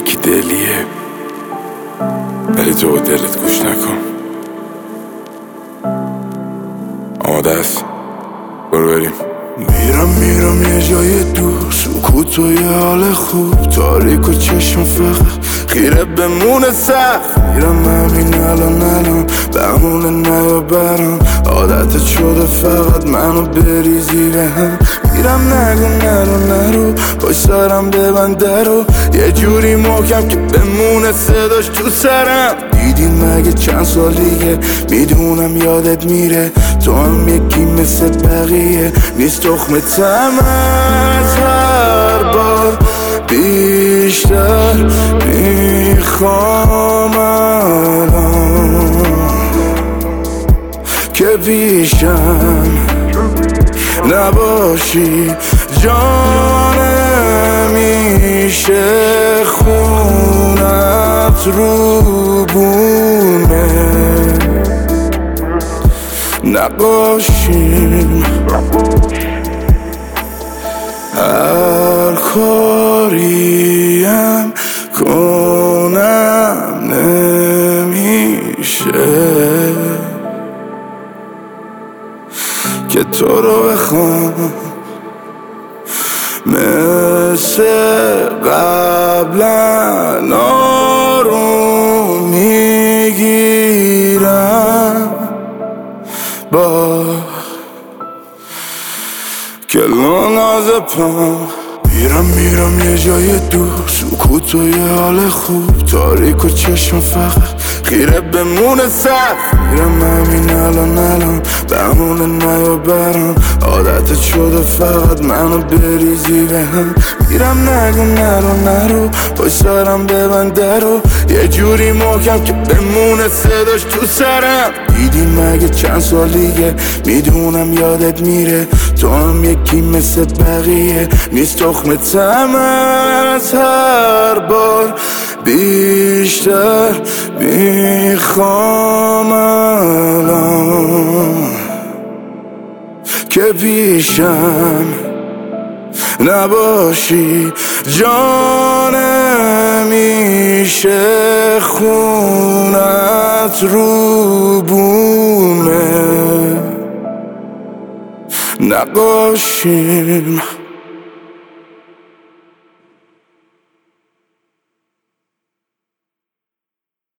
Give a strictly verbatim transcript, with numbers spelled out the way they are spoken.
یکی دلیه، ولی تو با دلت گوش نکن. آماده است؟ برو بریم. میرم میرم یه جای دور، سکوت و یه حال خوب، تاریک و چشم فقط خیره بمونه سخت. میرم همین الان الان بمونه نیا برام، عادتت شده فقط منو بریزی به هم. میرم نگو نرو نرو، پاش سرم ببند درو، یه جوری محکم که بمونه صداش تو سرم. دیدی مگه چند سالیه، میدونم یادت میره، تو هم یکی مثل بقیه نیست. تخم تم از هر بار بیشتر میخوام الان که پیشم نباشی جانم. میشه خونت رو بونه نباشیم، هر کاریم کنم نمیشه که تو رو بخوام مثل قبلا آروم میگیرم با کلون از پام. میرم میرم یه جای دور، سکوت و یه حال خوب، تاریک و چشم فقط خیره بمونه سخت. میرم همین الان الان بمونه نیا برام، عادتت شده فقط منو بریزی به هم. میرم نگو نرو نرو، پاش سرم ببند درو، یه جوری محکم که بمونه صداش تو سرم. دیدی مگه چند سالیه، میدونم یادت میره، تو هم یکی مثل بقیه نیست. تخم تم از هر بار بیشتر میخوام الان که پیشم نباشی جانم. میشه خونت رو بونه نباشیم.